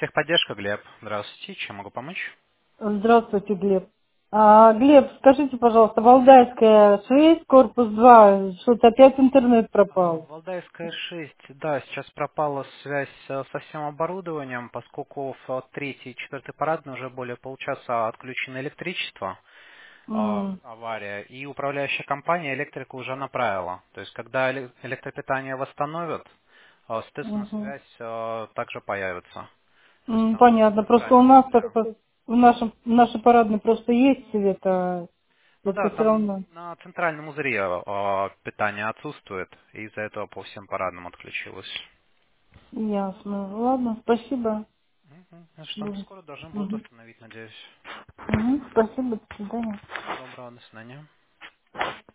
Техподдержка, Глеб. Здравствуйте. Чем могу помочь? Здравствуйте, Глеб. Глеб, скажите, пожалуйста, Валдайская 6, корпус 2, что-то опять интернет пропал. Валдайская 6. Да, сейчас пропала связь со всем оборудованием, поскольку в третий и четвертый парадный уже более полчаса отключено электричество, М, авария, и управляющая компания электрику уже направила. То есть, когда электропитание восстановят, соответственно, мгм. связь также появится. То есть там Понятно. Просто у центральная нас музея. как-то в нашей парадной просто есть свет, а Ну это да, все там равно. на центральном узре питание отсутствует, и из-за этого по всем парадным отключилось. Ясно. Ладно, спасибо. Мгм. Ну что, Мгм. скоро должны будут Мгм. установить, надеюсь. Спасибо, до свидания. Всего доброго, до свидания.